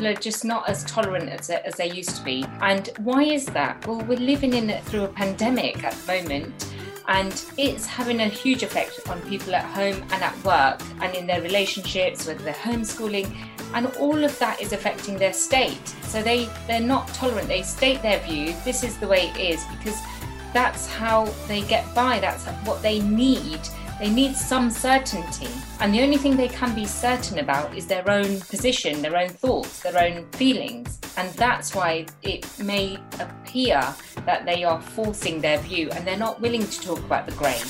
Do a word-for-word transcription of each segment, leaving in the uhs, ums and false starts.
people are just not as tolerant as, as they used to be. And why is that? Well, we're living in through a pandemic at the moment, and it's having a huge effect on people at home and at work and in their relationships, whether they're homeschooling, and all of that is affecting their state. So they, they're not tolerant. They state their view. This is the way it is, because that's how they get by. That's what they need. They need some certainty. And the only thing they can be certain about is their own position, their own thoughts, their own feelings. And that's why it may appear that they are forcing their view and they're not willing to talk about the grey.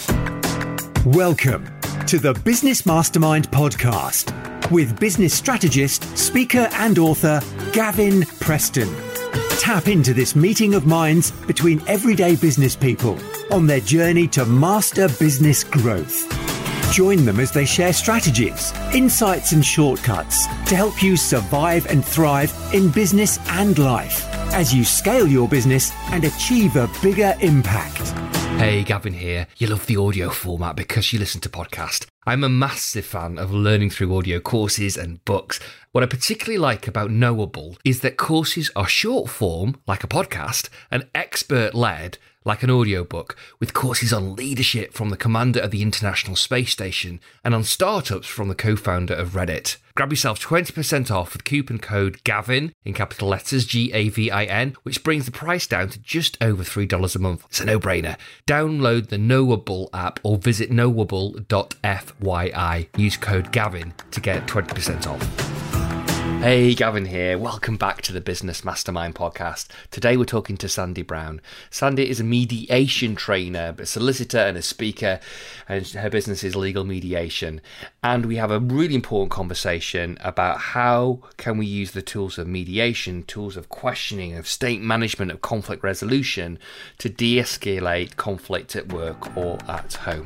Welcome to the Business Mastermind podcast with business strategist, speaker and author Gavin Preston. Tap into this meeting of minds between everyday business people on their journey to master business growth. Join them as they share strategies, insights and shortcuts to help you survive and thrive in business and life as you scale your business and achieve a bigger impact. Hey, Gavin here. You love the audio format because you listen to podcasts. I'm a massive fan of learning through audio courses and books. What I particularly like about Knowable is that courses are short form, like a podcast, and expert-led, like an audiobook, with courses on leadership from the commander of the International Space Station and on startups from the co-founder of Reddit. Grab yourself twenty percent off with coupon code GAVIN, in capital letters, G A V I N, which brings the price down to just over three dollars a month. It's a no-brainer. Download the Knowable app or visit knowable dot F Y I. Use code GAVIN to get twenty percent off. Hey, Gavin here. Welcome back to the Business Mastermind podcast. Today we're talking to Sandy Brown. Sandy is a mediation trainer, a solicitor and a speaker, and her business is legal mediation. And we have a really important conversation about how can we use the tools of mediation, tools of questioning, of state management, of conflict resolution to de-escalate conflict at work or at home.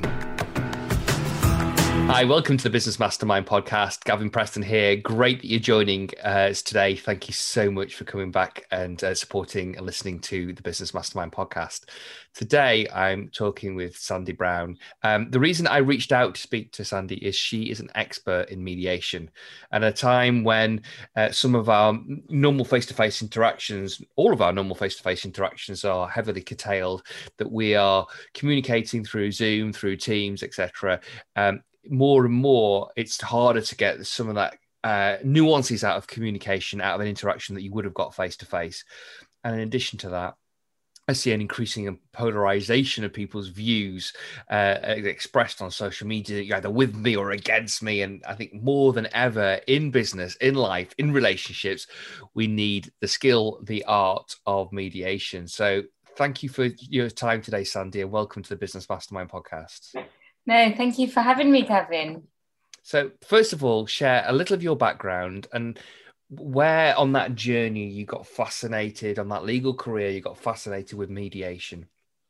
Hi, welcome to the Business Mastermind podcast. Gavin Preston here. Great that you're joining us today. Thank you so much for coming back and uh, supporting and listening to the Business Mastermind podcast. Today, I'm talking with Sandy Brown. Um, the reason I reached out to speak to Sandy is she is an expert in mediation. At a time when uh, some of our normal face-to-face interactions, all of our normal face-to-face interactions are heavily curtailed, that we are communicating through Zoom, through Teams, et cetera. Um, more and more, it's harder to get some of that uh, nuances out of communication, out of an interaction that you would have got face-to-face. And in addition to that, I see an increasing polarization of people's views uh, expressed on social media. You're either with me or against me. And I think more than ever in business, in life, in relationships, we need the skill, the art of mediation. So thank you for your time today, Sandy, and welcome to the Business Mastermind podcast. No, thank you for having me, Gavin. So first of all, share a little of your background and where on that journey you got fascinated, on that legal career, you got fascinated with mediation.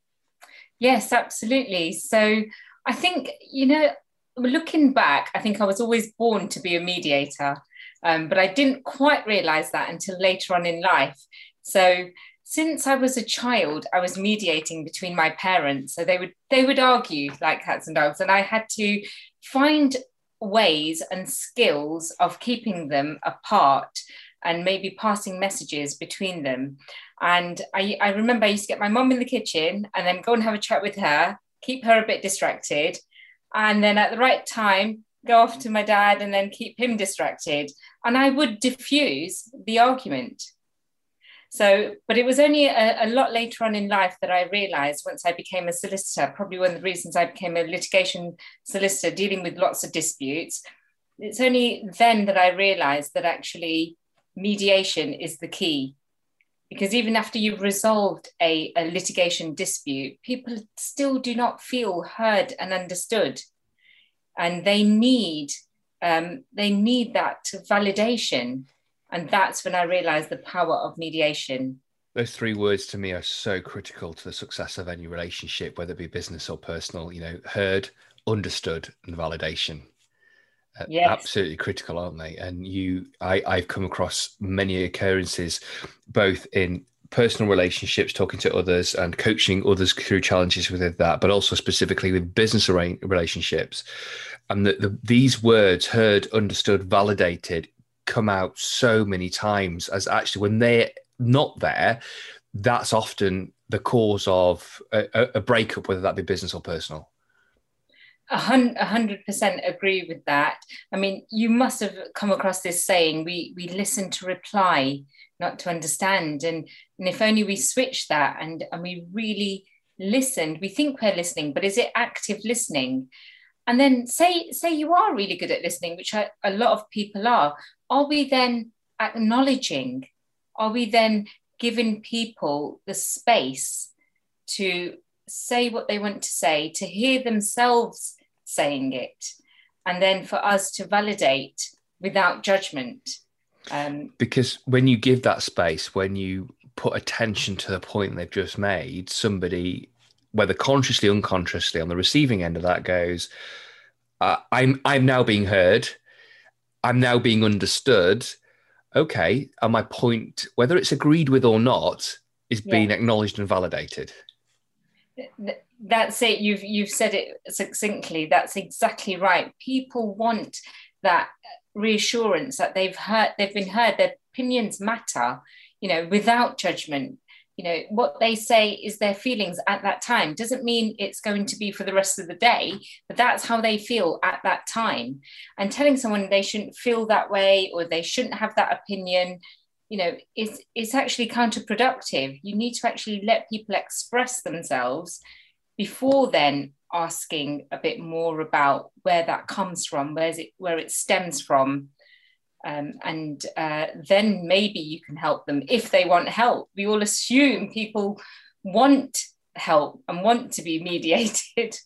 Yes, absolutely. So I think, you know, looking back, I think I was always born to be a mediator, um, but I didn't quite realize that until later on in life. So since I was a child, I was mediating between my parents. So they would they would argue like cats and dogs, and I had to find ways and skills of keeping them apart and maybe passing messages between them. And I, I remember I used to get my mum in the kitchen and then go and have a chat with her, keep her a bit distracted, and then at the right time, go off to my dad and then keep him distracted. And I would diffuse the argument. So, but it was only a, a lot later on in life that I realized, once I became a solicitor, probably one of the reasons I became a litigation solicitor dealing with lots of disputes. It's only then that I realized that actually mediation is the key. Because even after you've resolved a, a litigation dispute, people still do not feel heard and understood. And they need, um, they need that validation. And that's when I realized the power of mediation. Those three words to me are so critical to the success of any relationship, whether it be business or personal. You know, heard, understood, and validation. Uh, yes. Absolutely critical, aren't they? And you, I, I've come across many occurrences, both in personal relationships, talking to others and coaching others through challenges within that, but also specifically with business relationships. And the, the, these words, heard, understood, validated, come out so many times as actually when they're not there, that's often the cause of a, a breakup, whether that be business or personal. A hundred percent agree with that. I mean, you must have come across this saying, we we listen to reply, not to understand. And, and if only we switch that and, and we really listened, we think we're listening, but is it active listening? And then say, say you are really good at listening, which I, a lot of people are, are we then acknowledging? Are we then giving people the space to say what they want to say, to hear themselves saying it, and then for us to validate without judgment? Um, because when you give that space, when you put attention to the point they've just made, somebody, whether consciously or unconsciously, on the receiving end of that goes, uh, I'm I'm now being heard, I'm now being understood. Okay, and my point, whether it's agreed with or not, is being yeah. acknowledged and validated. That's it. You've you've said it succinctly. That's exactly right. People want that reassurance that they've heard, they've been heard, their opinions matter, you know, without judgment. You know, what they say is their feelings at that time. Doesn't mean it's going to be for the rest of the day, but that's how they feel at that time. And telling someone they shouldn't feel that way or they shouldn't have that opinion, you know, it's, it's actually counterproductive. You need to actually let people express themselves before then asking a bit more about where that comes from, where's it, where it stems from. Um, and uh, then maybe you can help them if they want help. We all assume people want help and want to be mediated.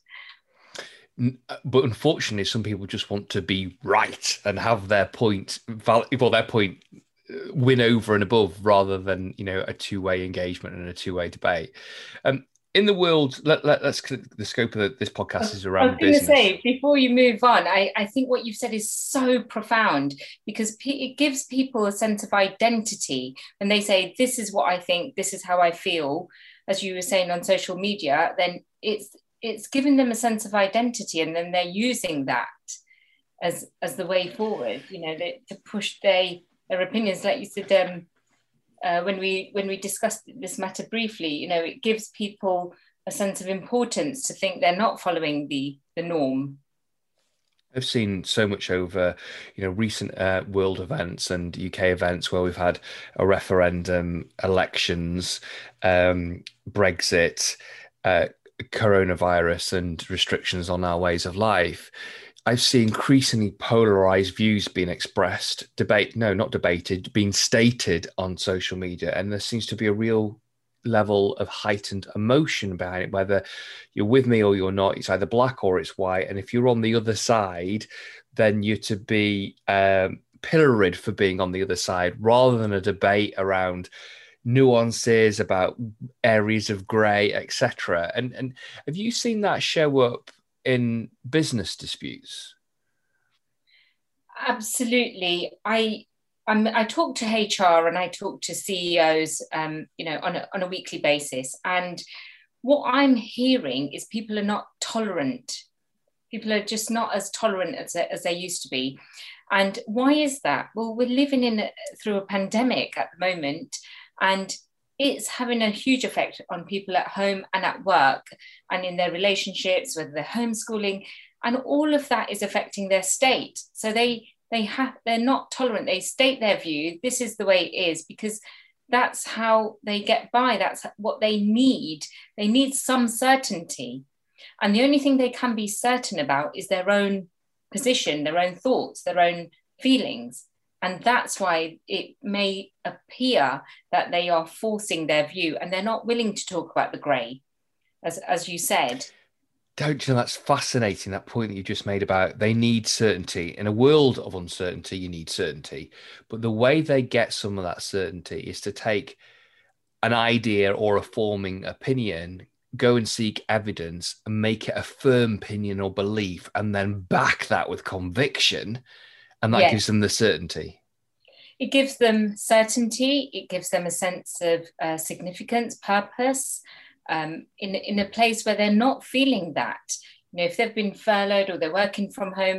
But unfortunately, some people just want to be right and have their point, well, their point win over and above, rather than, you know, a two-way engagement and a two-way debate. Um, in the world, let, let, let's the scope of the, this podcast is around business. I was going to say, before you move on, I, I think what you've said is so profound, because it gives people a sense of identity when they say, this is what I think, this is how I feel, as you were saying on social media. Then it's it's giving them a sense of identity, and then they're using that as as the way forward, you know, they, to push their their opinions. Like you said, um, Uh, when we when we discussed this matter briefly, you know, it gives people a sense of importance to think they're not following the the norm. I've seen so much over, you know, recent uh, world events and U K events where we've had a referendum, elections, um, Brexit, uh, coronavirus, and restrictions on our ways of life. I've seen increasingly polarized views being expressed, debate, no, not debated, being stated on social media. And there seems to be a real level of heightened emotion behind it, whether you're with me or you're not. It's either black or it's white. And if you're on the other side, then you're to be um, pilloried for being on the other side, rather than a debate around nuances, about areas of grey, et cetera. And, and have you seen that show up in business disputes? Absolutely. I I'm, I talk to H R and I talk to C E Os, um, you know, on a, on a weekly basis. And what I'm hearing is people are not tolerant. People are just not as tolerant as, as they used to be. And why is that? Well, we're living in a, through a pandemic at the moment, and it's having a huge effect on people at home and at work and in their relationships, whether they're homeschooling, and all of that is affecting their state. So they they have they're not tolerant. They state their view. This is the way it is, because that's how they get by. That's what they need. They need some certainty. And the only thing they can be certain about is their own position, their own thoughts, their own feelings. And that's why it may appear that they are forcing their view and they're not willing to talk about the grey, as, as you said. Don't you know, that's fascinating, that point that you just made about they need certainty. In a world of uncertainty, you need certainty. But the way they get some of that certainty is to take an idea or a forming opinion, go and seek evidence and make it a firm opinion or belief, and then back that with conviction. And that yes. gives them the certainty. It gives them certainty. It gives them a sense of uh, significance, purpose, um, in, in a place where they're not feeling that. You know, if they've been furloughed or they're working from home,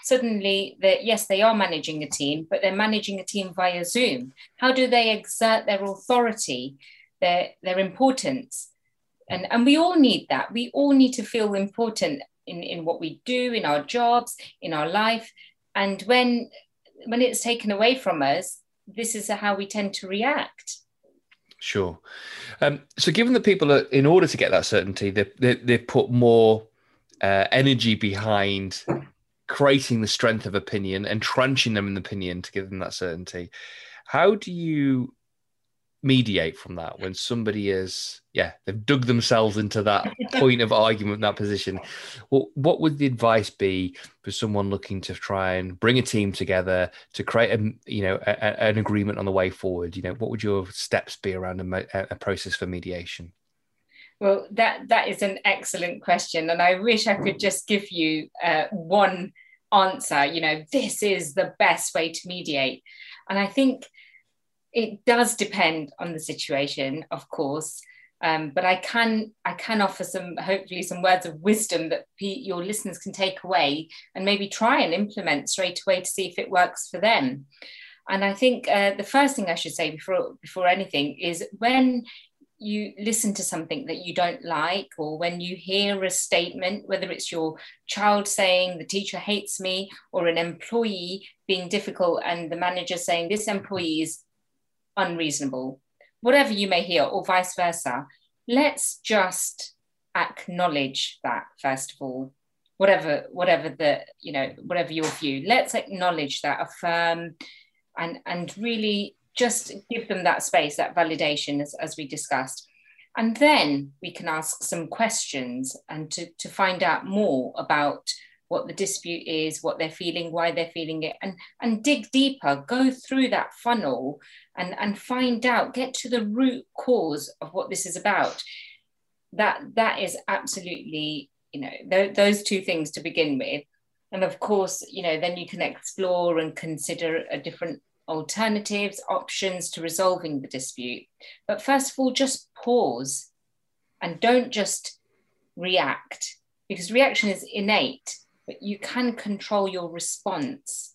suddenly that, yes, they are managing a team, but they're managing a team via Zoom. How do they exert their authority, their, their importance? And, and we all need that. We all need to feel important in, in what we do, in our jobs, in our life. And when, when it's taken away from us, this is how we tend to react. Sure. Um, so given that people are, in order to get that certainty, they, they, they put more uh, energy behind creating the strength of opinion, entrenching them in the opinion to give them that certainty. How do you mediate from that when somebody is, yeah, they've dug themselves into that point of argument, that position? Well, what would the advice be for someone looking to try and bring a team together to create a, you know, a, a, an agreement on the way forward? You know, what would your steps be around a, a process for mediation? Well, that that is an excellent question, and I wish I could just give you uh, one answer. You know, this is the best way to mediate, and I think it does depend on the situation, of course, um, but I can I can offer some, hopefully, some words of wisdom that p- your listeners can take away and maybe try and implement straight away to see if it works for them. And I think uh, the first thing I should say before before anything is, when you listen to something that you don't like, or when you hear a statement, whether it's your child saying the teacher hates me, or an employee being difficult and the manager saying this employee is unreasonable, whatever you may hear, or vice versa, let's just acknowledge that first of all, whatever whatever the, you know, whatever your view, let's acknowledge that, affirm, and and really just give them that space, that validation, as, as we discussed. And then we can ask some questions and to, to find out more about what the dispute is, what they're feeling, why they're feeling it, and, and dig deeper, go through that funnel and, and find out, get to the root cause of what this is about. That, that is absolutely, you know, th- those two things to begin with. And of course, you know, then you can explore and consider a different alternatives, options to resolving the dispute. But first of all, just pause and don't just react, because reaction is innate, but you can control your response.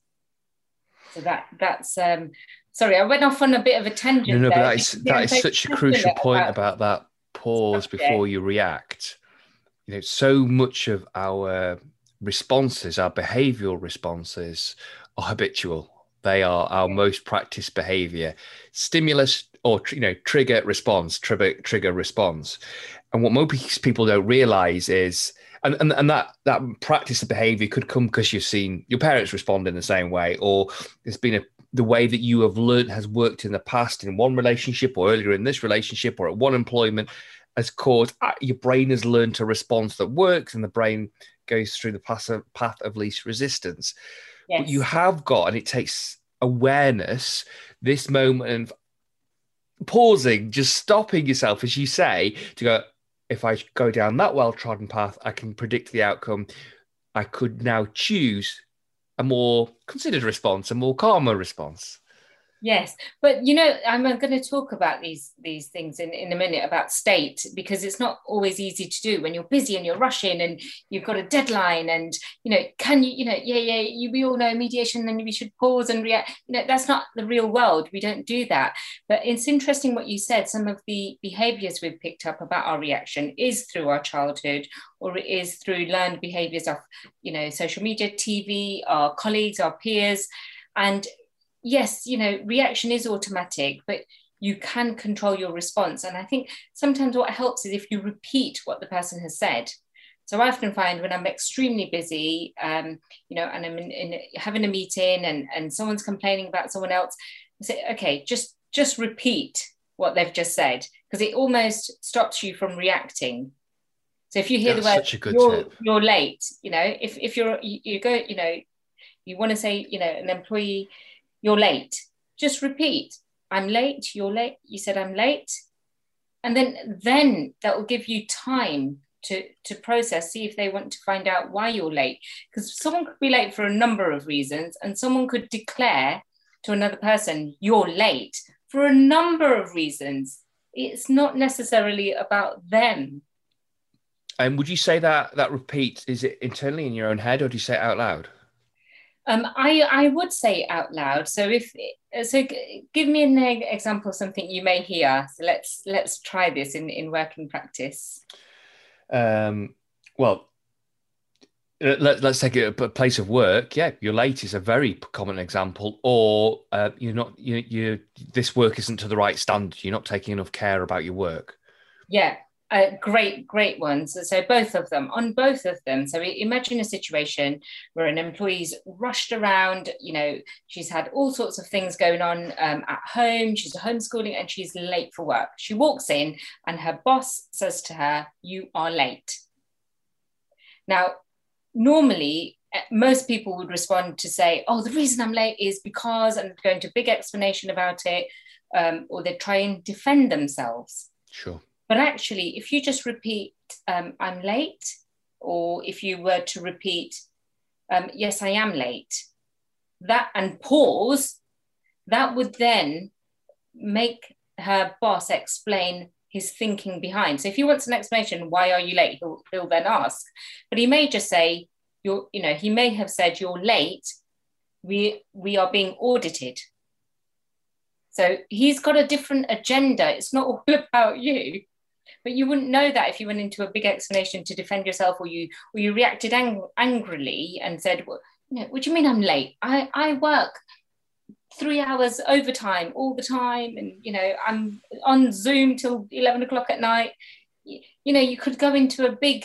So that that's um sorry, I went off on a bit of a tangent. No, no, there. but that is that is such a crucial point about, about that pause subject. Before you react. You know, so much of our responses, our behavioral responses, are habitual. They are our most practiced behavior. Stimulus or, you know, trigger response, trigger trigger response. And what most people don't realize is, and, and, and that, that practice of behavior could come because you've seen your parents respond in the same way, or there's been a, the way that you have learned has worked in the past in one relationship, or earlier in this relationship, or at one employment, has caused, your brain has learned a response that works, and the brain goes through the path of, path of least resistance. Yes. But you have got, and it takes awareness, this moment of pausing, just stopping yourself, as you say, to go, if I go down that well-trodden path, I can predict the outcome. I could now choose a more considered response, a more calmer response. Yes, but you know, I'm going to talk about these these things in, in a minute about state, because it's not always easy to do when you're busy and you're rushing and you've got a deadline, and you know, can you, you know, yeah, yeah, you, we all know mediation, and we should pause and react. You know, that's not the real world. We don't do that. But it's interesting what you said. Some of the behaviors we've picked up about our reaction is through our childhood, or it is through learned behaviors of, you know, social media, T V, our colleagues, our peers, and yes, you know, reaction is automatic, but you can control your response. And I think sometimes what helps is if you repeat what the person has said. So I often find when I'm extremely busy, um, you know, and I'm in, in having a meeting and, and someone's complaining about someone else, I say, okay, just, just repeat what they've just said, because it almost stops you from reacting. So if you hear That's the word, you're, tip. you're late, you know, if, if you're, you, you go, you know, you want to say, you know, an employee, you're late, just repeat, I'm late, you're late, you said I'm late. And then, then that will give you time to, to process, see if they want to find out why you're late. Because someone could be late for a number of reasons, and someone could declare to another person, you're late, for a number of reasons. It's not necessarily about them. And would you say that that repeat, is it internally in your own head, or do you say it out loud? Um, I I would say it out loud. So if so, g- give me an e- example of something you may hear. So let's let's try this in in working practice. Um, well, let, let's take a, a place of work. Yeah, you're late is a very common example. Or uh, you're not. You you this work isn't to the right standard. You're not taking enough care about your work. Yeah, uh, great, great ones. So, so both of them, on both of them. So i- imagine a situation where an employee's rushed around, you know, she's had all sorts of things going on um, at home, she's homeschooling and she's late for work. She walks in and her boss says to her, "You are late." Now, normally, eh, most people would respond to say, "Oh, the reason I'm late is because," and go into a big explanation about it, um, or they try and defend themselves. Sure. But actually, if you just repeat, um, "I'm late," or if you were to repeat, um, "Yes, I am late," that and pause, that would then make her boss explain his thinking behind. So if he wants an explanation, "Why are you late?" He'll, he'll then ask. But he may just say, "You're," you know, he may have said, "You're late. We we are being audited." So he's got a different agenda. It's not all about you. But you wouldn't know that if you went into a big explanation to defend yourself, or you or you reacted ang- angrily and said, "Well, you know, what do you mean I'm late? I, I work three hours overtime all the time, and you know I'm on Zoom till eleven o'clock at night." You, you know, you could go into a big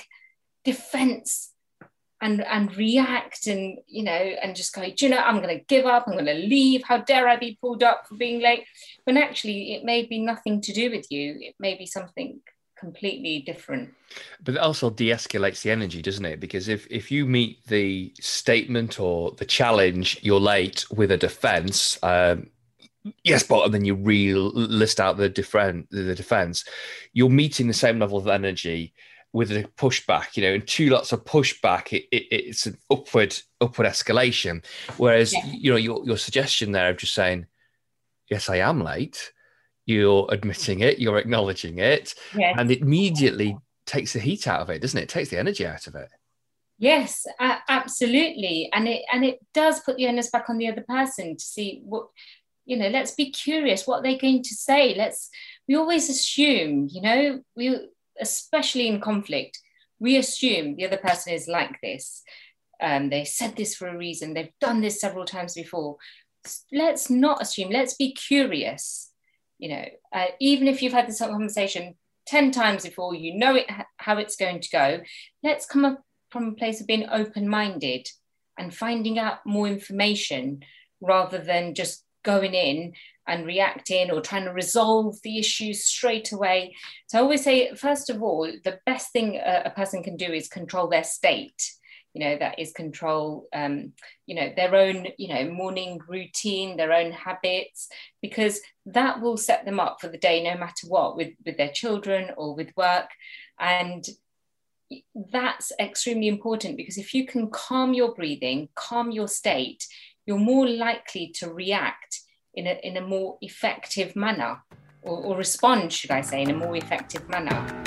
defense and and react, and you know, and just go, "Do you know, I'm going to give up. I'm going to leave. How dare I be pulled up for being late?" When actually, it may be nothing to do with you. It may be something completely different. But it also de-escalates the energy, doesn't it? Because if if you meet the statement or the challenge, "You're late," with a defense, um, yes, but and then you re list out the different the defense, you're meeting the same level of energy with a pushback. You know, and two lots of pushback, it, it, it's an upward upward escalation. Whereas Yeah. you know your your suggestion there of just saying, "Yes, I am late." You're admitting it, you're acknowledging it, Yes. and it immediately takes the heat out of it, doesn't it? It takes the energy out of it. Yes, a- absolutely. And it and it does put the onus back on the other person to see what, you know, let's be curious what they're going to say. Let's, we always assume, you know, we, especially in conflict, we assume the other person is like this. Um, they said this for a reason. They've done this several times before. Let's not assume. Let's be curious. You know, uh, even if you've had this conversation ten times before, you know it how it's going to go. Let's come up from a place of being open-minded and finding out more information rather than just going in and reacting or trying to resolve the issues straight away. So I always say, first of all, the best thing a, a person can do is control their state. You know, that is control, um, you know, their own, you know, morning routine, their own habits, because that will set them up for the day, no matter what, with, with their children or with work. And that's extremely important, because if you can calm your breathing, calm your state, you're more likely to react in a, in a more effective manner, or, or respond, should I say, in a more effective manner.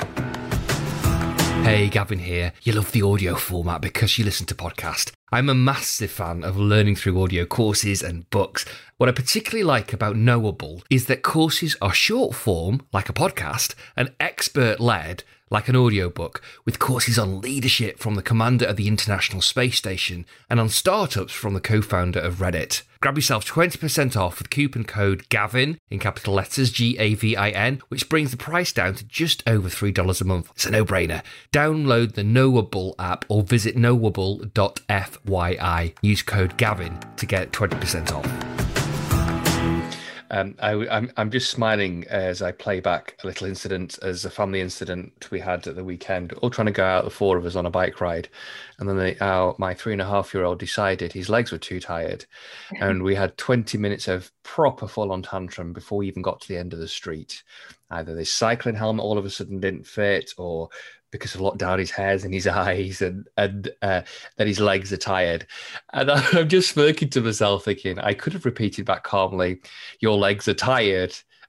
Hey, Gavin here. You love the audio format because you listen to podcasts. I'm a massive fan of learning through audio courses and books. What I particularly like about Knowable is that courses are short form, like a podcast, and expert-led, like an audiobook, with courses on leadership from the commander of the International Space Station and on startups from the co-founder of Reddit. Grab yourself twenty percent off with coupon code GAVIN, in capital letters, G A V I N, which brings the price down to just over three dollars a month. It's a no-brainer. Download the Knowable app or visit knowable dot F Y I. Use code GAVIN to get twenty percent off. Um, I, I'm I'm just smiling as I play back a little incident, as a family incident we had at the weekend. All trying to go out, the four of us, on a bike ride, and then they, our, my three and a half year old decided his legs were too tired, and we had twenty minutes of proper full on tantrum before we even got to the end of the street. Either this cycling helmet all of a sudden didn't fit, or because of lockdown, his hair's in his eyes, and and uh, that his legs are tired. And I'm just smirking to myself, thinking I could have repeated back calmly, "Your legs are tired,"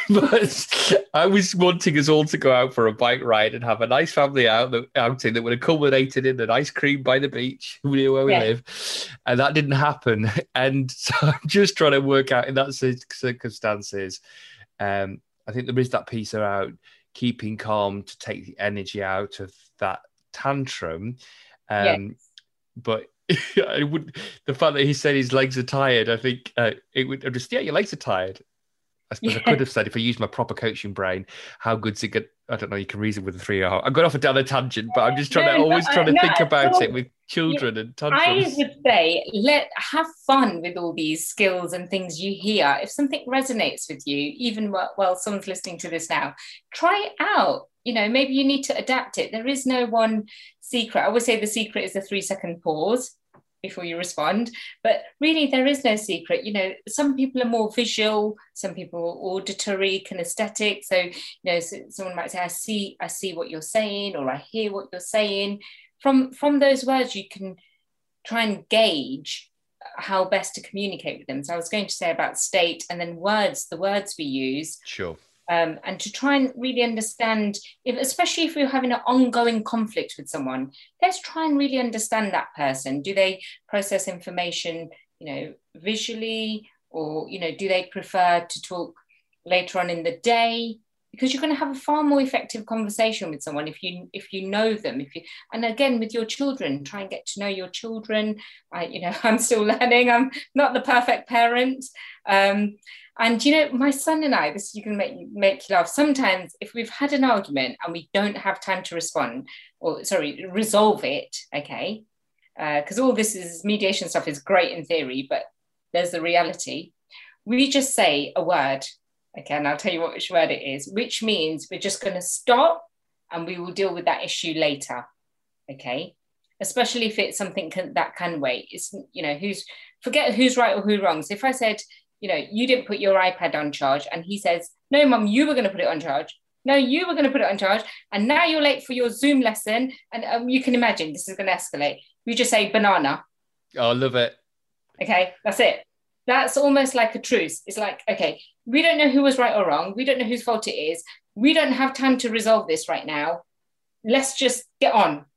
But I was wanting us all to go out for a bike ride and have a nice family out outing that would have culminated in an ice cream by the beach near where we Yeah. live. And that didn't happen. And so I'm just trying to work out in that cir- circumstances. Um, I think there is that piece around keeping calm to take the energy out of that tantrum. Um, Yeah. But I would, the fact that he said his legs are tired, I think uh, it would just, yeah, your legs are tired. I suppose Yeah. I could have said, if I used my proper coaching brain, how good's it get? I don't know, you can reason with a three-year-old. I got off a down a tangent, but I'm just trying No, to always no, trying to no, think about no. it with children and I tantrums. would say, let have fun with all these skills and things you hear. If something resonates with you, even while, while someone's listening to this now, try it out. You know, maybe you need to adapt it. There is no one secret. I would say the secret is the three-second pause before you respond. But really, there is no secret. You know, some people are more visual, some people are auditory, kinesthetic. So, you know, so someone might say, I see, I see what you're saying, or I hear what you're saying. From, from those words, you can try and gauge how best to communicate with them. So I was going to say about state and then words, the words we use. Sure. Um, and to try and really understand, if, especially if you're having an ongoing conflict with someone, let's try and really understand that person. Do they process information, you know, visually, or, you know, do they prefer to talk later on in the day? Because you're going to have a far more effective conversation with someone if you if you know them. If you and again with your children, try and get to know your children. I, you know, I'm still learning. I'm not the perfect parent. Um, And, you know, my son and I, this you can make, make you laugh. Sometimes if we've had an argument and we don't have time to respond or, sorry, resolve it, okay, because uh, all this is mediation stuff is great in theory, but there's the reality. We just say a word, okay, and I'll tell you what which word it is, which means we're just going to stop and we will deal with that issue later, okay? Especially if it's something can, that can wait. It's, you know, who's, forget who's right or who's wrong. So if I said, you know, you didn't put your iPad on charge. And he says, no, Mum, you were going to put it on charge. No, you were going to put it on charge. And now you're late for your Zoom lesson. And um, you can imagine this is going to escalate. We just say banana. Oh, I love it. Okay, that's it. That's almost like a truce. It's like, okay, we don't know who was right or wrong. We don't know whose fault it is. We don't have time to resolve this right now. Let's just get on.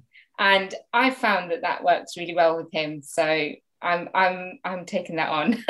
And I found that that works really well with him. So I'm I'm I'm taking that on.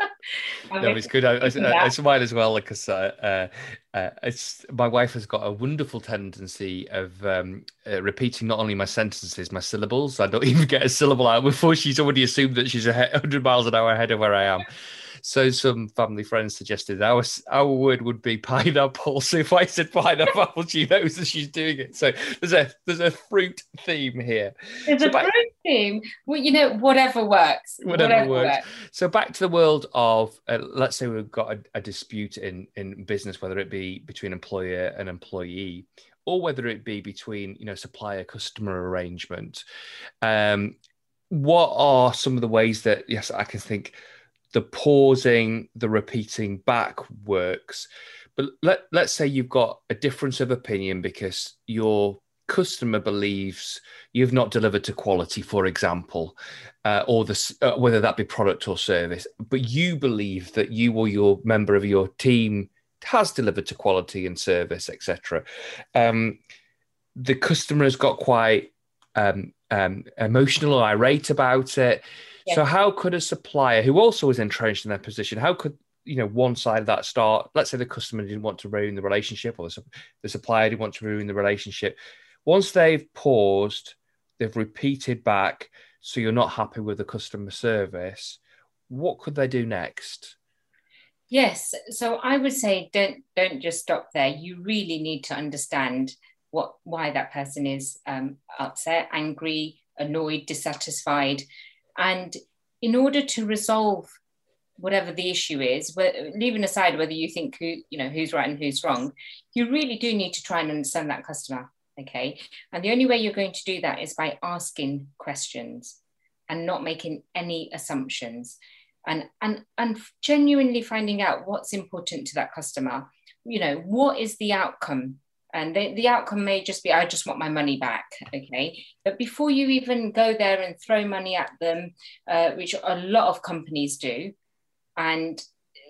No, it's good. I, I, I smile as well because uh, uh, uh, it's my wife has got a wonderful tendency of um, uh, repeating not only my sentences, my syllables. I don't even get a syllable out before she's already assumed that she's a hundred miles an hour ahead of where I am. So some family friends suggested our our word would be pineapple. So if I said pineapple, she knows that she's doing it. So there's a there's a fruit theme here. There's so a back, fruit theme. Well, you know, whatever works. Whatever, whatever works. works. So back to the world of uh, let's say we've got a, a dispute in in business, whether it be between employer and employee, or whether it be between, you know, supplier customer arrangement. Um, what are some of the ways that yes, I can think. The pausing, the repeating back works. But let, let's say you've got a difference of opinion because your customer believes you've not delivered to quality, for example, uh, or the, uh, whether that be product or service, but you believe that you or your member of your team has delivered to quality and service, et cetera. Um, the customer has got quite um, um, emotional or irate about it. So how could a supplier who also is entrenched in their position, how could, you know, one side of that start, let's say the customer didn't want to ruin the relationship or the, the supplier didn't want to ruin the relationship. Once they've paused, they've repeated back, so you're not happy with the customer service, what could they do next? Yes. So I would say don't don't just stop there. You really need to understand what why that person is um, upset, angry, annoyed, dissatisfied. And in order to resolve whatever the issue is, leaving aside whether you think who, you know, who's right and who's wrong, you really do need to try and understand that customer, okay? And the only way you're going to do that is by asking questions and not making any assumptions, and, and, and genuinely finding out what's important to that customer. You know, what is the outcome? And the, the outcome may just be, I just want my money back, okay? But before you even go there and throw money at them, uh, which a lot of companies do, and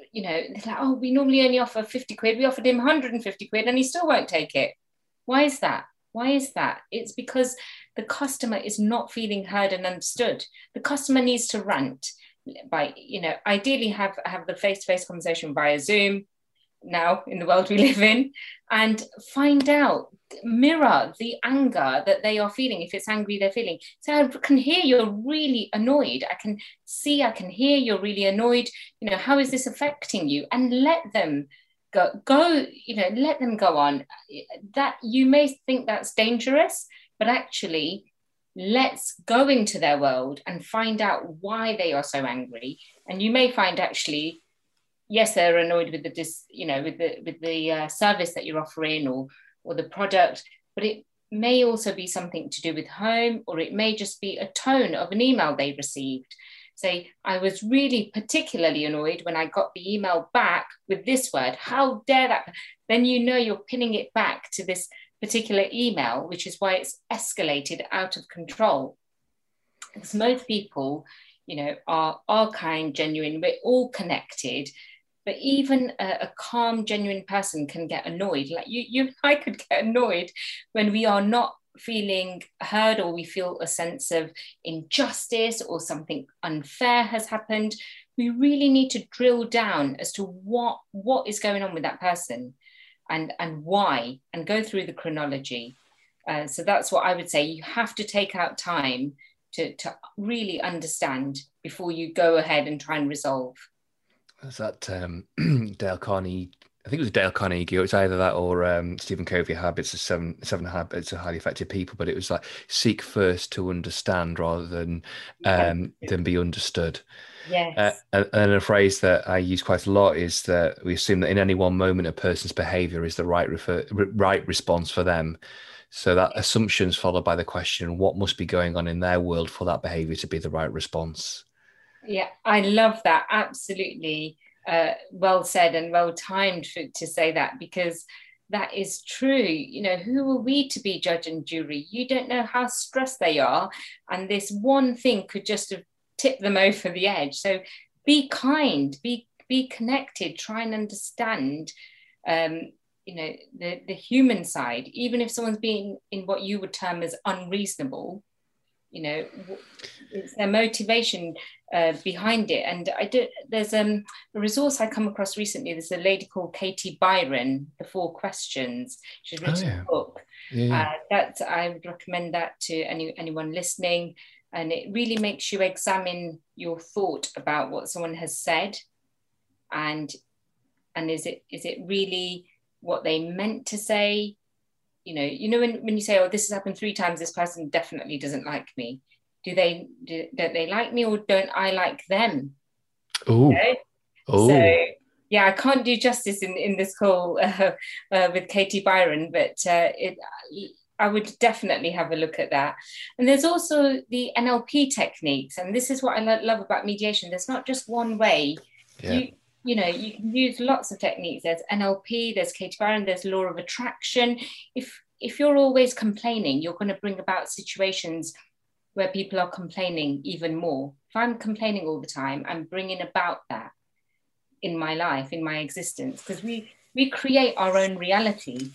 you know, they're like, oh, we normally only offer fifty quid. We offered him one hundred fifty quid and he still won't take it. Why is that? Why is that? It's because the customer is not feeling heard and understood. The customer needs to rant by, you know, ideally have, have the face-to-face conversation via Zoom now in the world we live in, and find out, mirror the anger that they are feeling. If it's angry they're feeling, so I can hear you're really annoyed, I can see, I can hear you're really annoyed, you know, how is this affecting you? And let them go go you know, let them go on. That you may think that's dangerous, but actually let's go into their world and find out why they are so angry. And you may find actually, yes, they're annoyed with the dis, you know, with the with the uh, service that you're offering, or or the product, but it may also be something to do with home, or it may just be a tone of an email they received. Say, I was really particularly annoyed when I got the email back with this word. How dare that? Then you know you're pinning it back to this particular email, which is why it's escalated out of control. Because most people, you know, are, are kind, genuine, we're all connected. But even a, a calm, genuine person can get annoyed. Like you, you, I could get annoyed when we are not feeling heard, or we feel a sense of injustice, or something unfair has happened. We really need to drill down as to what, what is going on with that person, and, and why, and go through the chronology. Uh, so that's what I would say. You have to take out time to, to really understand before you go ahead and try and resolve. Was that um, Dale Carnegie? I think it was Dale Carnegie, or it's either that or um, Stephen Covey, Habits of Seven Seven Habits of Highly Effective People. But it was like, seek first to understand rather than um, than be understood. Yes. Uh, and a phrase that I use quite a lot is that we assume that in any one moment a person's behaviour is the right refer- right response for them. So that assumption is followed by the question, what must be going on in their world for that behaviour to be the right response? Yeah, I love that. Absolutely. Uh, well said and well timed for, to say that, because that is true. You know, who are we to be judge and jury? You don't know how stressed they are, and this one thing could just have tipped them over the edge. So be kind, be be connected, try and understand, um, you know, the, the human side. Even if someone's being in what you would term as unreasonable, you know, it's their motivation uh, behind it. And I do, there's um, a resource I come across recently. There's a lady called Katie Byron, The Four Questions. She's written oh, yeah. a book. Yeah. Uh, that I would recommend that to any anyone listening. And it really makes you examine your thought about what someone has said, and and is it is it really what they meant to say? You know, you know when, when you say, oh, this has happened three times, this person definitely doesn't like me. Do they, do, don't they like me, or don't I like them? Oh, okay? Oh. So, yeah, I can't do justice in, in this call uh, uh, with Katie Byron, but uh, it, I would definitely have a look at that. And there's also the N L P techniques. And this is what I lo- love about mediation. There's not just one way. Yeah. You, you know, you can use lots of techniques. There's N L P, there's Katie Byron, there's law of attraction. If if you're always complaining, you're going to bring about situations where people are complaining even more. If I'm complaining all the time, I'm bringing about that in my life, in my existence, because we we create our own reality.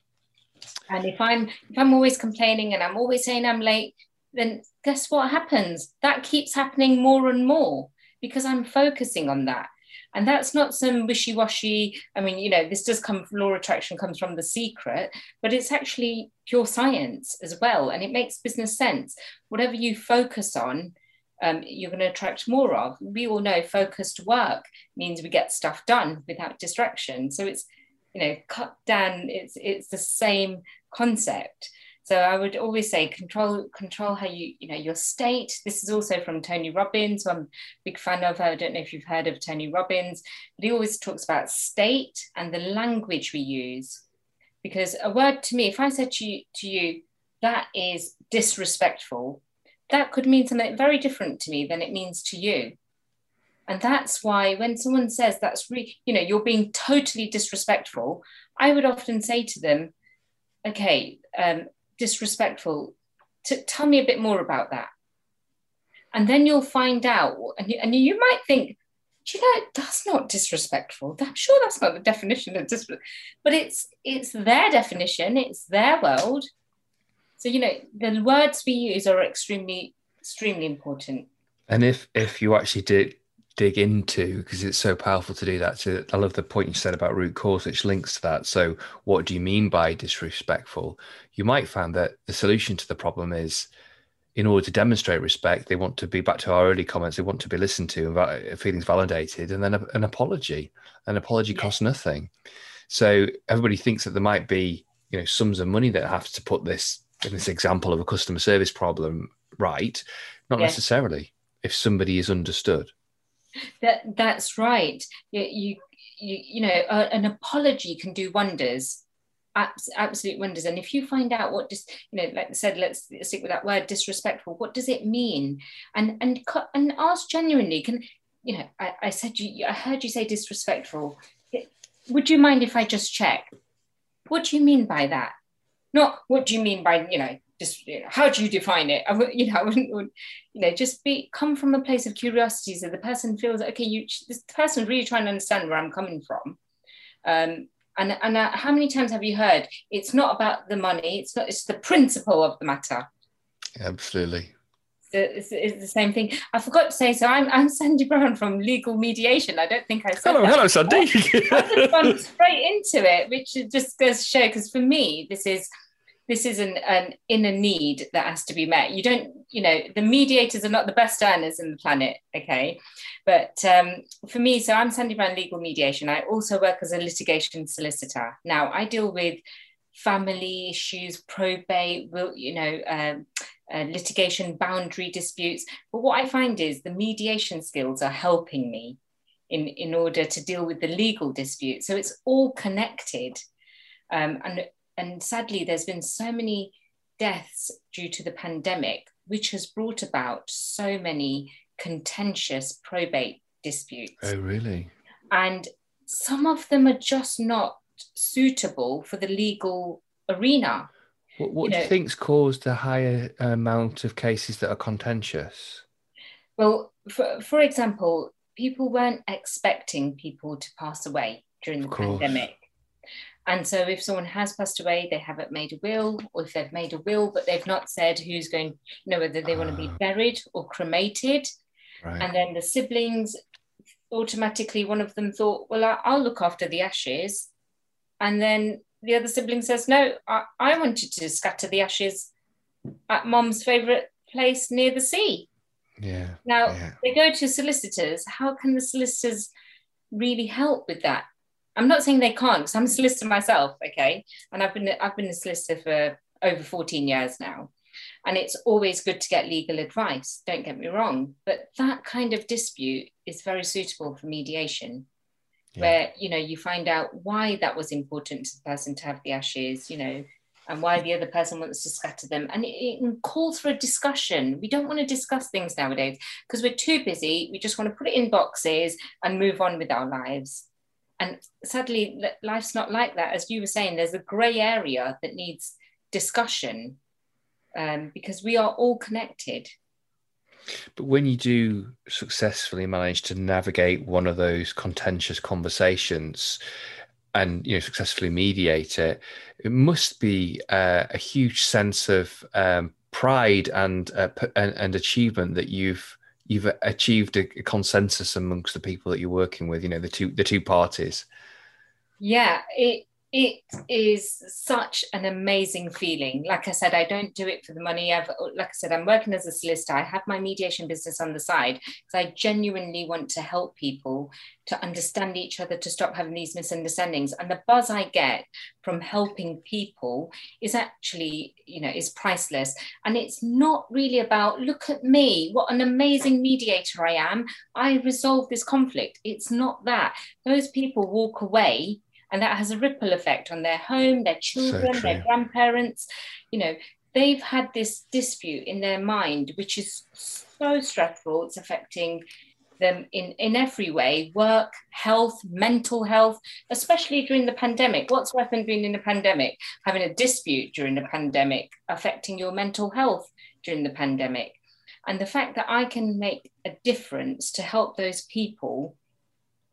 And if I'm if I'm always complaining and I'm always saying I'm late, then guess what happens? That keeps happening more and more because I'm focusing on that. And that's not some wishy-washy, I mean, you know, this does come from, law of attraction comes from The Secret, but it's actually pure science as well. And it makes business sense. Whatever you focus on, um, you're going to attract more of. We all know focused work means we get stuff done without distraction. So it's, you know, cut down, it's it's the same concept. So I would always say control control how you, you know, your state. This is also from Tony Robbins, who I'm a big fan of. I don't know if you've heard of Tony Robbins, but he always talks about state and the language we use. Because a word to me, if I said to you, to you that is disrespectful, that could mean something very different to me than it means to you. And that's why when someone says that's really, you know, you're being totally disrespectful, I would often say to them, okay, um, disrespectful, T- tell me a bit more about that. And then you'll find out, and you, and you might think, Do you know, that's not disrespectful. I'm sure that's not the definition of disrespect, but it's it's their definition, it's their world. So, you know, the words we use are extremely, extremely important. And if if you actually did dig into, because it's so powerful to do that, so I love the point you said about root cause, which links to that. So what do you mean by disrespectful? You might find that the solution to the problem is, in order to demonstrate respect, they want to be, back to our early comments, they want to be listened to and feelings validated, and then a, an apology. An apology yeah. costs nothing. So everybody thinks that there might be, you know, sums of money that have to put this, in this example of a customer service problem, right. Not yeah. necessarily, if somebody is understood. That That's right. You, you, you, you know, uh, an apology can do wonders. Abs- absolute wonders. And if you find out what just, you know, like I said, let's stick with that word, disrespectful. What does it mean? And and and ask genuinely. Can you know? I, I said you. I heard you say disrespectful. Would you mind if I just check? What do you mean by that? Not what do you mean by, you know, just you know, how do you define it? I would, you know, I wouldn't, would, you know, just be come from a place of curiosity, so the person feels okay. You, this person really trying to understand where I'm coming from. Um, And, and uh, how many times have you heard, it's not about the money, it's not, it's the principle of the matter. Absolutely. It's, it's the same thing. I forgot to say, so I'm, I'm Sandy Brown from Legal Mediation. I don't think I said hello, that. Hello, Sandy. I've just gone straight into it, which just goes to show, because for me, this is this is an, an inner need that has to be met. You don't, you know, the mediators are not the best earners in the planet, okay? But um, for me, so I'm Sandy Brown Legal Mediation. I also work as a litigation solicitor. Now, I deal with family issues, probate, will, you know, um, uh, litigation, boundary disputes. But what I find is the mediation skills are helping me in, in order to deal with the legal dispute. So it's all connected. Um, and, and sadly, there's been so many deaths due to the pandemic, which has brought about so many contentious probate disputes. Oh, really? And some of them are just not suitable for the legal arena. What, what you do know, you think's caused the higher amount of cases that are contentious? Well, for, for example, people weren't expecting people to pass away during the pandemic. And so if someone has passed away, they haven't made a will, or if they've made a will, but they've not said who's going, you know, whether they uh, want to be buried or cremated. Right. And then the siblings, automatically, one of them thought, well, I'll look after the ashes. And then the other sibling says, no, I, I wanted to scatter the ashes at mom's favourite place near the sea. Yeah. Now, yeah. they go to solicitors. How can the solicitors really help with that? I'm not saying they can't, because I'm a solicitor myself, okay? And I've been I've been a solicitor for over fourteen years now. And it's always good to get legal advice, don't get me wrong. But that kind of dispute is very suitable for mediation, yeah. where, you know, you find out why that was important to the person to have the ashes, you know, and why the other person wants to scatter them. And it, it calls for a discussion. We don't want to discuss things nowadays because we're too busy. We just want to put it in boxes and move on with our lives. And sadly, life's not like that. As you were saying, there's a grey area that needs discussion um, because we are all connected. But when you do successfully manage to navigate one of those contentious conversations and, you know, successfully mediate it, it must be uh, a huge sense of um, pride and, uh, and and achievement that you've you've achieved a consensus amongst the people that you're working with, you know, the two the two parties. Yeah, it it is such an amazing feeling. Like I said, I don't do it for the money. I've, like I said, I'm working as a solicitor. I have my mediation business on the side because I genuinely want to help people to understand each other, to stop having these misunderstandings. And the buzz I get from helping people is actually, you know, is priceless. And it's not really about, look at me, what an amazing mediator I am. I resolved this conflict. It's not that. Those people walk away, and that has a ripple effect on their home, their children, so their grandparents. You know, they've had this dispute in their mind, which is so stressful. It's affecting them in, in every way, work, health, mental health, especially during the pandemic. What's worse than being in a pandemic? Having a dispute during the pandemic, affecting your mental health during the pandemic. And the fact that I can make a difference to help those people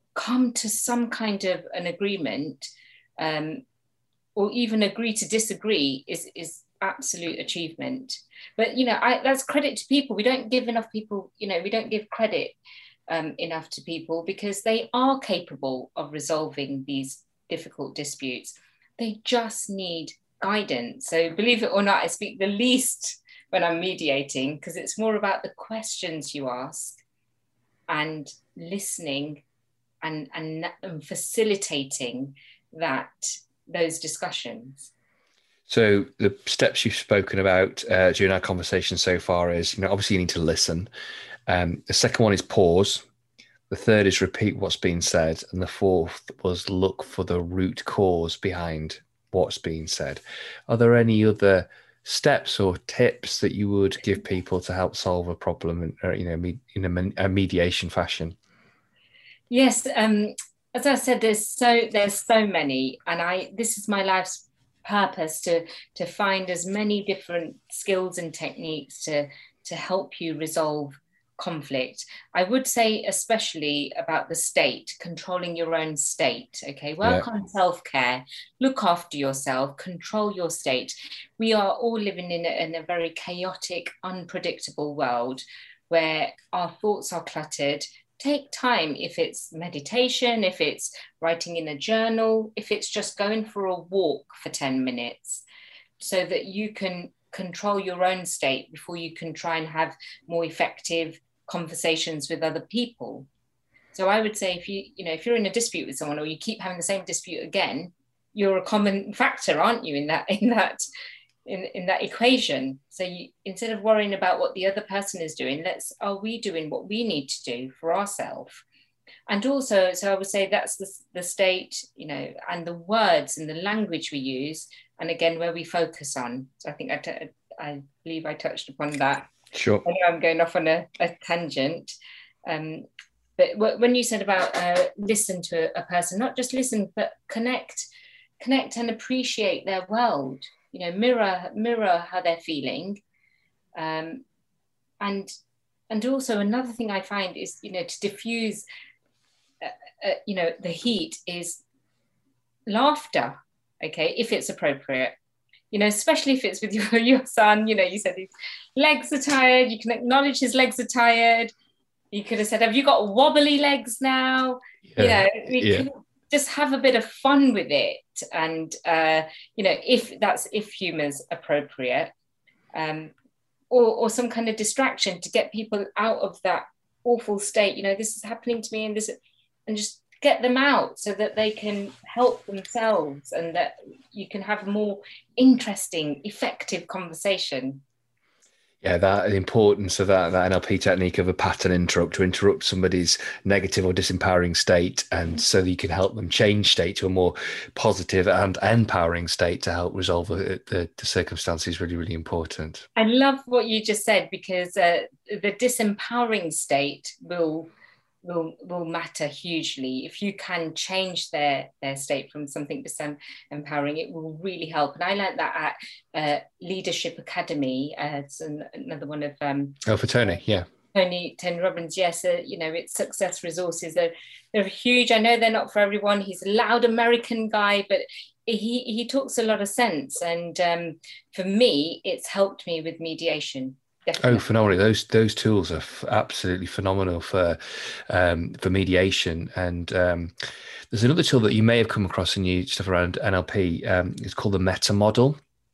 come to some kind of an agreement, um, or even agree to disagree is, is absolute achievement. But, you know, I, that's credit to people. We don't give enough people, you know, we don't give credit um, enough to people because they are capable of resolving these difficult disputes. They just need guidance. So believe it or not, I speak the least when I'm mediating because it's more about the questions you ask and listening and, and, and facilitating that those discussions. So the steps you've spoken about uh, during our conversation so far is, you know, obviously you need to listen. Um, the second one is pause. The third is repeat what's being said. And the fourth was look for the root cause behind what's being said. Are there any other steps or tips that you would give people to help solve a problem in, or, you know, in a, a mediation fashion? Yes. Um, as I said, there's so there's so many. And I this is my life's purpose to to find as many different skills and techniques to to help you resolve conflict. I would say especially about the state, controlling your own state. Okay, work yeah. on self-care, look after yourself, control your state. We are all living in a, in a very chaotic, unpredictable world where our thoughts are cluttered. Take time, if it's meditation, if it's writing in a journal, if it's just going for a walk for ten minutes, so that you can control your own state before you can try and have more effective conversations with other people. So I would say if you, you know, if you're in a dispute with someone or you keep having the same dispute again, you're a common factor, aren't you, in that, in that, in, in that equation. So you, instead of worrying about what the other person is doing, let's, are we doing what we need to do for ourselves? And also, so I would say that's the, the state, you know, and the words and the language we use, and again, where we focus on. So I think I, t- I believe I touched upon that. Sure. I know I'm going off on a, a tangent. Um, but w- when you said about uh, listen to a, a person, not just listen, but connect, connect and appreciate their world. You know, mirror mirror how they're feeling, um, and and also another thing I find is, you know, to diffuse, uh, uh, you know, the heat is laughter. Okay, if it's appropriate, you know, especially if it's with your your son. You know, you said his legs are tired. You can acknowledge his legs are tired. You could have said, "Have you got wobbly legs now?" Yeah, you know, we yeah. can just have a bit of fun with it. And, uh, you know, if that's, if humour's appropriate, um, or, or some kind of distraction to get people out of that awful state, you know, this is happening to me and this, and just get them out so that they can help themselves and that you can have a more interesting, effective conversation. Yeah, that the importance of that, that N L P technique of a pattern interrupt to interrupt somebody's negative or disempowering state, and so that you can help them change state to a more positive and empowering state to help resolve the, the, the circumstance is really, really important. I love what you just said, because uh, the disempowering state will will will matter hugely. If you can change their their state from something disempowering, it will really help. And I learned that at uh, Leadership Academy. Uh, it's an, another one of um oh for Tony yeah Tony Tony Robbins. Yes, uh, you know, it's Success Resources. They're, they're huge. I know they're not for everyone. He's a loud American guy, but he he talks a lot of sense. And um, for me, it's helped me with mediation. Definitely. Oh, phenomenal! Those those tools are f- absolutely phenomenal for um, for mediation. And um, there's another tool that you may have come across in your stuff around N L P. Um, it's called the Meta Model,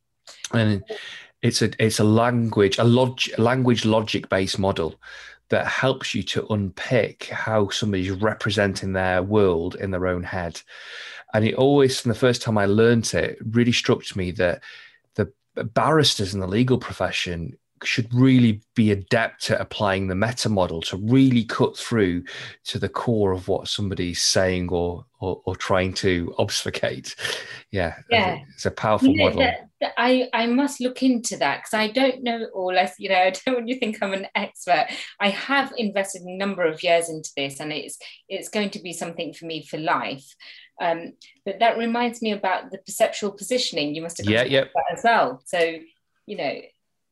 and it's a it's a language a log language logic based model that helps you to unpick how somebody's representing their world in their own head. And it always, from the first time I learned it, really struck me that the barristers in the legal profession should really be adept at applying the meta model to really cut through to the core of what somebody's saying or or, or trying to obfuscate. Yeah, yeah, it's a powerful you know, model. That, that I I must look into that, because I don't know all. As you know, I don't want you to think I'm an expert. I have invested a number of years into this, and it's it's going to be something for me for life. Um, but that reminds me about the perceptual positioning. You must have yeah, yeah. that as well. So, you know.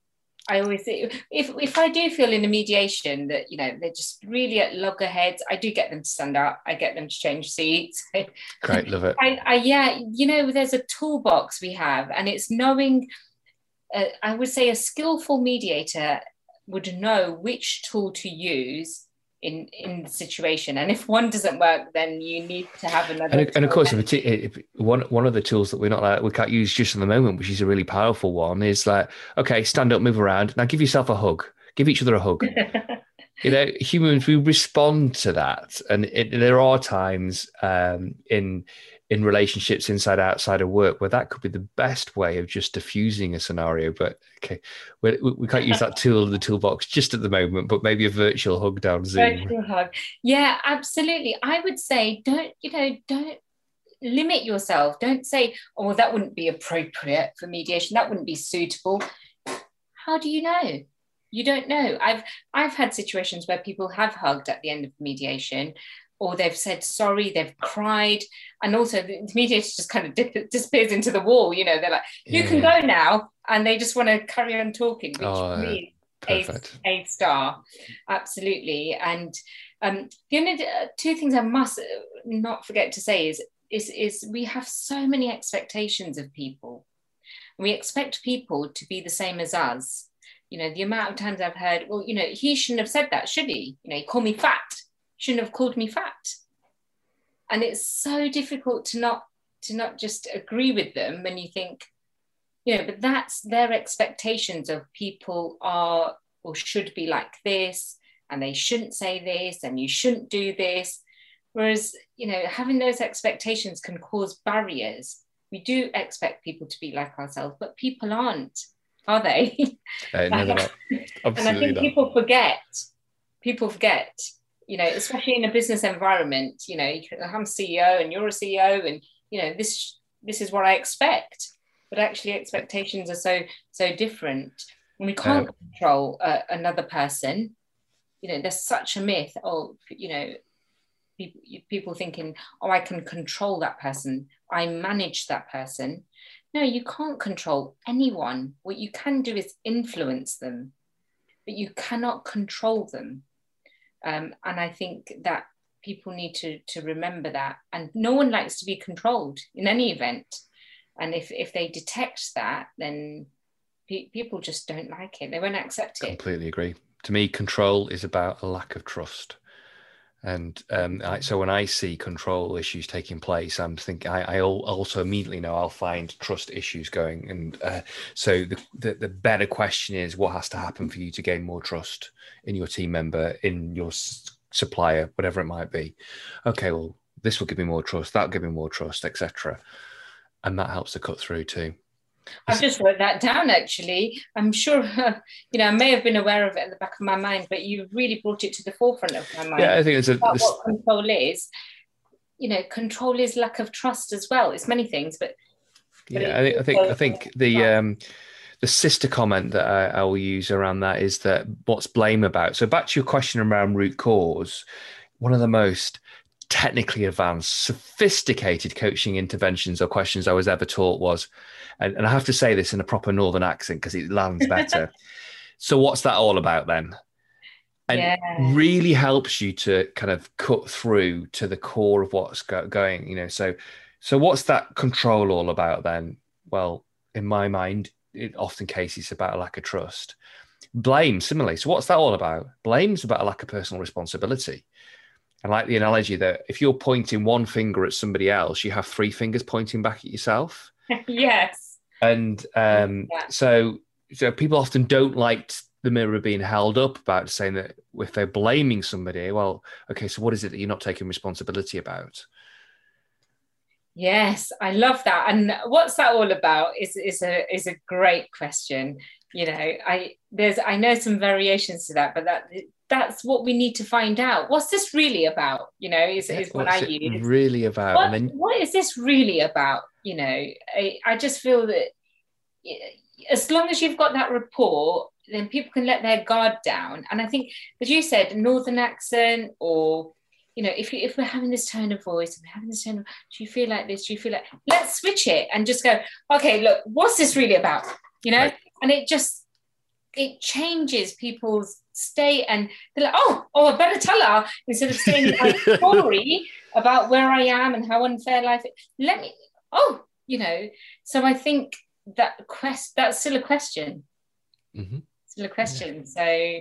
I always say, if if I do feel in a mediation that, you know, they're just really at loggerheads, I do get them to stand up. I get them to change seats. Great, love it. I, I yeah, you know, there's a toolbox we have, and it's knowing. Uh, I would say a skillful mediator would know which tool to use in in the situation, and if one doesn't work, then you need to have another. And, and of course, if if one one of the tools that we're not like, we can't use just at the moment, which is a really powerful one, is like, okay, stand up, move around, now give yourself a hug, give each other a hug. You know, humans, we respond to that, and it, there are times um, in in relationships inside outside of work where that could be the best way of just diffusing a scenario. But okay, we, we can't use that tool in the toolbox just at the moment, but maybe a virtual hug down Zoom. Virtual hug. Yeah, absolutely. I would say don't, you know, don't limit yourself. Don't say, oh, well, that wouldn't be appropriate for mediation. That wouldn't be suitable. How do you know? You don't know. I've I've had situations where people have hugged at the end of mediation, or they've said sorry, they've cried, and also the mediator just kind of dip, disappears into the wall. You know, they're like, you yeah. can go now, and they just want to carry on talking, which oh, for me is a, a star, absolutely. And um, the only uh, two things I must not forget to say is is is we have so many expectations of people. We expect people to be the same as us. You know, the amount of times I've heard, well, you know, he shouldn't have said that, should he? You know, he called me fat. Shouldn't have called me fat. And it's so difficult to not to not just agree with them when you think, you know, but that's their expectations of people are or should be like this, and they shouldn't say this, and you shouldn't do this. Whereas, you know, having those expectations can cause barriers. We do expect people to be like ourselves, but people aren't, are they? Uh, no, they're not. Absolutely and I think not. people forget, people forget, you know, especially in a business environment, you know, I'm C E O and you're a C E O, and, you know, this this is what I expect. But actually expectations are so, so different. And we can't um, control uh, another person. You know, there's such a myth, oh, you know, people, people thinking, oh, I can control that person. I manage that person. No, you can't control anyone. What you can do is influence them, but you cannot control them. Um, and I think that people need to, to remember that. And no one likes to be controlled in any event. And if, if they detect that, then pe- people just don't like it. They won't accept it. Completely agree. To me, control is about a lack of trust. And um, I, so when I see control issues taking place, I'm thinking I, I also immediately know I'll find trust issues going. And uh, so the, the the better question is, what has to happen for you to gain more trust in your team member, in your s- supplier, whatever it might be? Okay, well, this will give me more trust, that'll give me more trust, et cetera. And that helps to cut through too. I've just wrote that down, actually. I'm sure, uh, you know, I may have been aware of it at the back of my mind, but you really brought it to the forefront of my mind. Yeah, I think it's a, about this... what control is. You know, control is lack of trust as well. It's many things, but, but yeah, I think I think I think the um, the sister comment that I, I will use around that is that what's blame about. So back to your question around root cause, one of the most technically advanced, sophisticated coaching interventions or questions I was ever taught was, and, and I have to say this in a proper Northern accent because it lands better. So what's that all about then? And yeah. It really helps you to kind of cut through to the core of what's go- going, you know, so, so what's that control all about then? Well, in my mind, in often cases, it's about a lack of trust. Blame, similarly. So what's that all about? Blame's about a lack of personal responsibility. I like the analogy that if you're pointing one finger at somebody else, you have three fingers pointing back at yourself. Yes. And um, yeah. so, so people often don't like the mirror being held up about saying that if they're blaming somebody, well, okay, so what is it that you're not taking responsibility about? Yes, I love that. And what's that all about is, is a is a great question. You know, I there's I know some variations to that, but that that's what we need to find out. What's this really about? You know, is, yeah, is what I use. Really about? What, and then... what is this really about? You know, I, I just feel that as long as you've got that rapport, then people can let their guard down. And I think, as you said, Northern accent, or, you know, if, you, if we're having this tone of voice, and we're having this tone of, do you feel like this? Do you feel like, let's switch it and just go, okay, look, what's this really about? You know, right. And it just it changes people's state, and they're like, oh, oh, I better tell her, instead of saying my story about where I am and how unfair life is. Let me, oh, you know. So I think that quest that's still a question. Mm-hmm. Still a question. Yeah. So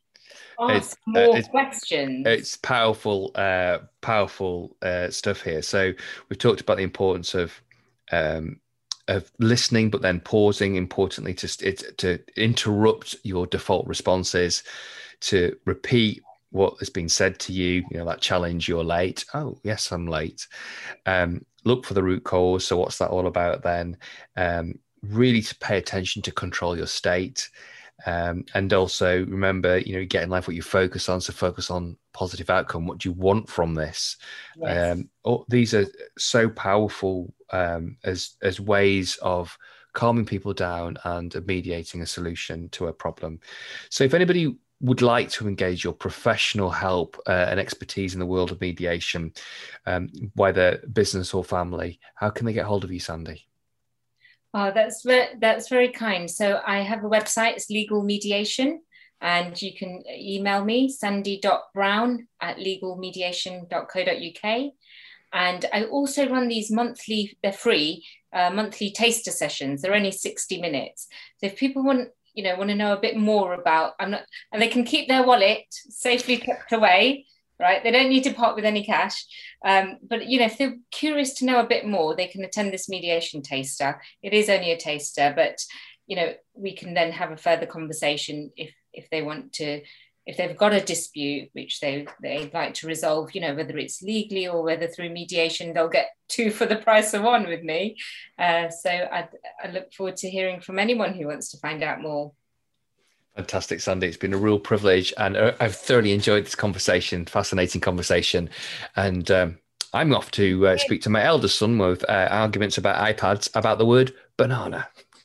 ask it's, more uh, it's, questions. It's powerful, uh, powerful uh, stuff here. So we've talked about the importance of um, of listening, but then pausing. Importantly, to it, to interrupt your default responses, to repeat what has been said to you. You know, that challenge. You're late. Oh, yes, I'm late. Um, look for the root cause. So what's that all about then? Um, really to pay attention to control your state. Um, and also remember, you know, you get in life what you focus on. So focus on positive outcome. What do you want from this? Yes. Um, oh, these are so powerful um, as as ways of calming people down and mediating a solution to a problem. So if anybody would like to engage your professional help uh, and expertise in the world of mediation, um, whether business or family, how can they get hold of you, Sandy? Oh, that's very, that's very kind. So I have a website, it's Legal Mediation, and you can email me, sandy dot brown at legal mediation dot co dot uk. And I also run these monthly, they're free, uh, monthly taster sessions. They're only sixty minutes. So if people want, you know, want to know a bit more about, I'm not, and they can keep their wallet safely tucked away, right? They don't need to part with any cash. Um, but, you know, if they're curious to know a bit more, they can attend this mediation taster. It is only a taster, but, you know, we can then have a further conversation if if they want to, if they've got a dispute, which they, they'd like to resolve, you know, whether it's legally or whether through mediation, they'll get two for the price of one with me. Uh, so I, I look forward to hearing from anyone who wants to find out more. Fantastic, Sandy. It's been a real privilege, and I've thoroughly enjoyed this conversation, fascinating conversation. And um, I'm off to uh, speak to my eldest son with uh, arguments about iPads, about the word banana.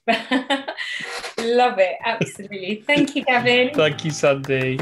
Love it. Absolutely. Thank you, Gavin. Thank you, Sandy.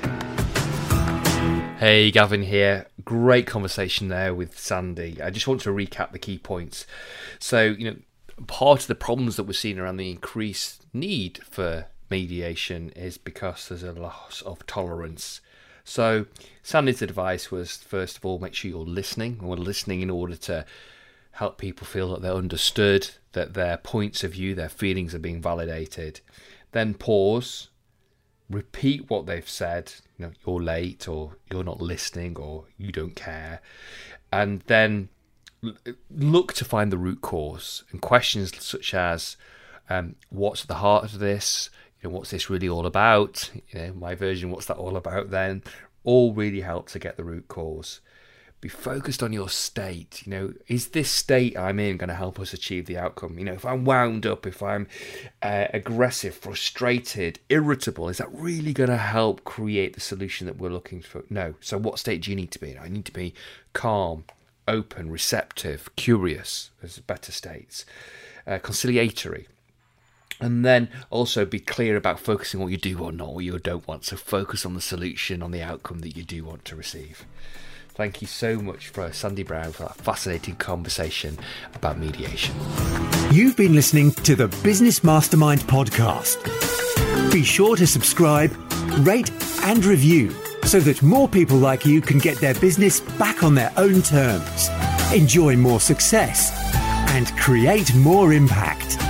Hey, Gavin here. Great conversation there with Sandy. I just want to recap the key points. So, you know, part of the problems that we're seeing around the increased need for mediation is because there's a loss of tolerance. So Sandy's advice was, first of all, make sure you're listening, or listening in order to help people feel that they're understood, that their points of view, their feelings are being validated. Then pause, repeat what they've said, you know, you're late, or you're not listening, or you don't care. And then look to find the root cause, and questions such as, um, what's at the heart of this? You know, what's this really all about? You know, my version, what's that all about then? All really help to get the root cause. Be focused on your state. You know, is this state I'm in going to help us achieve the outcome? You know, if I'm wound up, if I'm uh, aggressive, frustrated, irritable, is that really going to help create the solution that we're looking for? No. So what state do you need to be in? I need to be calm, open, receptive, curious. Those are better states. Uh, conciliatory. And then also be clear about focusing on what you do want, not what you don't want. So focus on the solution, on the outcome that you do want to receive. Thank you so much for Sandy Brown for that fascinating conversation about mediation. You've been listening to the Business Mastermind podcast. Be sure to subscribe, rate and review so that more people like you can get their business back on their own terms, enjoy more success and create more impact.